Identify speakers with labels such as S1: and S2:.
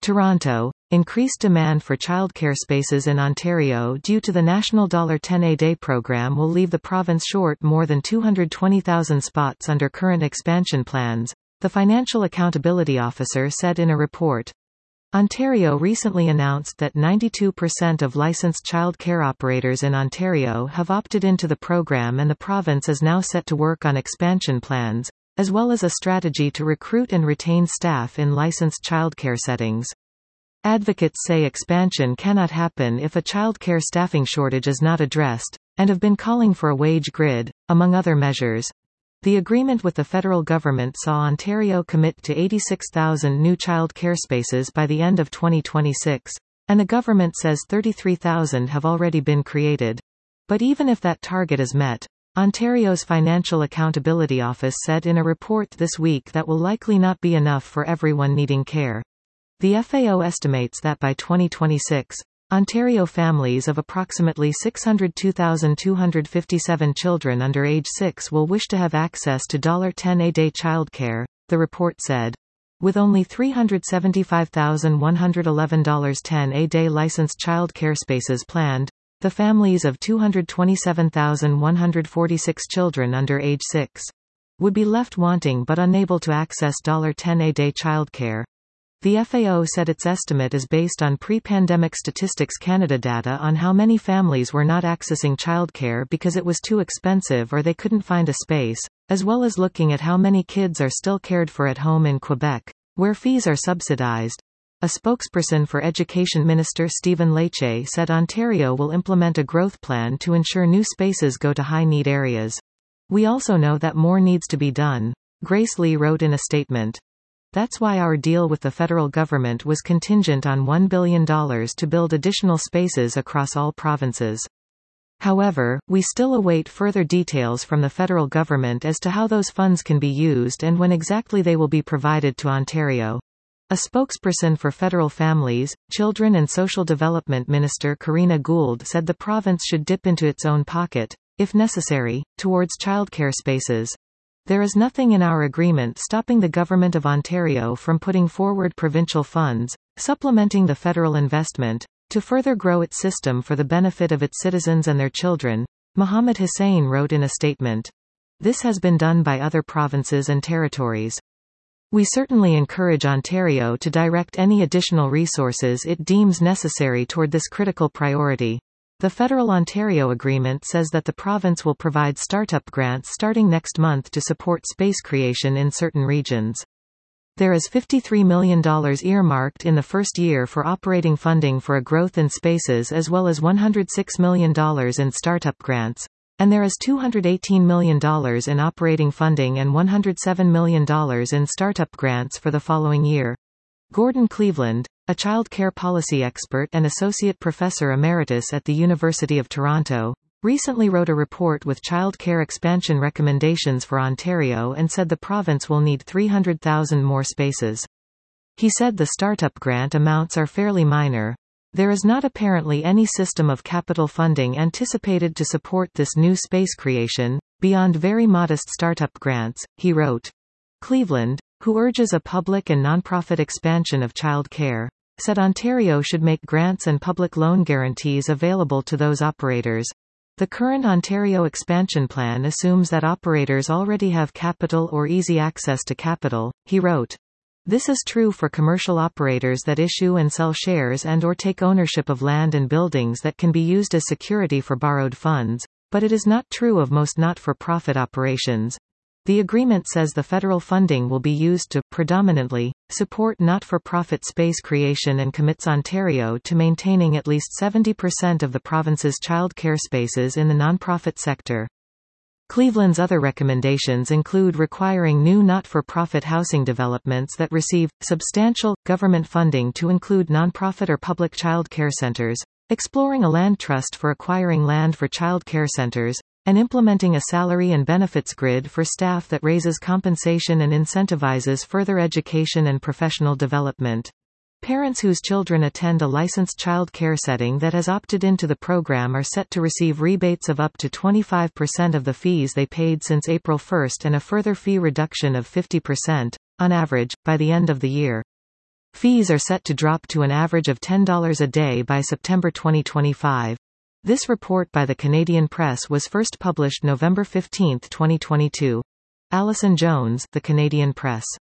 S1: Toronto. Increased demand for childcare spaces in Ontario due to the national $10 a day program will leave the province short more than 220,000 spots under current expansion plans, the Financial Accountability Officer said in a report. Ontario recently announced that 92% of licensed child care operators in Ontario have opted into the program, and the province is now set to work on expansion plans, as well as a strategy to recruit and retain staff in licensed childcare settings. Advocates say expansion cannot happen if a childcare staffing shortage is not addressed, and have been calling for a wage grid, among other measures. The agreement with the federal government saw Ontario commit to 86,000 new child care spaces by the end of 2026, and the government says 33,000 have already been created. But even if that target is met, Ontario's Financial Accountability Office said in a report this week that will likely not be enough for everyone needing care. The FAO estimates that by 2026, Ontario families of approximately 602,257 children under age 6 will wish to have access to $10 a day childcare, the report said. With only $375,111 $10 a day licensed child care spaces planned, the families of 227,146 children under age 6 would be left wanting but unable to access $10 a day childcare. The FAO said its estimate is based on pre-pandemic Statistics Canada data on how many families were not accessing childcare because it was too expensive or they couldn't find a space, as well as looking at how many kids are still cared for at home in Quebec, where fees are subsidized. A spokesperson for Education Minister Stephen Lecce said Ontario will implement a growth plan to ensure new spaces go to high-need areas. We also know that more needs to be done, Grace Lee wrote in a statement. That's why our deal with the federal government was contingent on $1 billion to build additional spaces across all provinces. However, we still await further details from the federal government as to how those funds can be used and when exactly they will be provided to Ontario. A spokesperson for Federal Families, Children and Social Development Minister Karina Gould said the province should dip into its own pocket, if necessary, towards childcare spaces. There is nothing in our agreement stopping the Government of Ontario from putting forward provincial funds, supplementing the federal investment, to further grow its system for the benefit of its citizens and their children, Mohammed Hussein wrote in a statement. This has been done by other provinces and territories. We certainly encourage Ontario to direct any additional resources it deems necessary toward this critical priority. The Federal Ontario Agreement says that the province will provide startup grants starting next month to support space creation in certain regions. There is $53 million earmarked in the first year for operating funding for a growth in spaces as well as $106 million in startup grants, and there is $218 million in operating funding and $107 million in startup grants for the following year. Gordon Cleveland, a child care policy expert and associate professor emeritus at the University of Toronto, recently wrote a report with child care expansion recommendations for Ontario and said the province will need 300,000 more spaces. He said the startup grant amounts are fairly minor. There is not apparently any system of capital funding anticipated to support this new space creation, beyond very modest startup grants, he wrote. Cleveland, who urges a public and nonprofit expansion of child care, said Ontario should make grants and public loan guarantees available to those operators. The current Ontario expansion plan assumes that operators already have capital or easy access to capital, he wrote. This is true for commercial operators that issue and sell shares and/or take ownership of land and buildings that can be used as security for borrowed funds, but it is not true of most not-for-profit operations. The agreement says the federal funding will be used to, predominantly, support not-for-profit space creation and commits Ontario to maintaining at least 70% of the province's child care spaces in the nonprofit sector. Cleveland's other recommendations include requiring new not-for-profit housing developments that receive substantial government funding to include nonprofit or public child care centers, exploring a land trust for acquiring land for child care centers, and implementing a salary and benefits grid for staff that raises compensation and incentivizes further education and professional development. Parents whose children attend a licensed child care setting that has opted into the program are set to receive rebates of up to 25% of the fees they paid since April 1 and a further fee reduction of 50%, on average, by the end of the year. Fees are set to drop to an average of $10 a day by September 2025. This report by the Canadian Press was first published November 15, 2022. Alison Jones, The Canadian Press.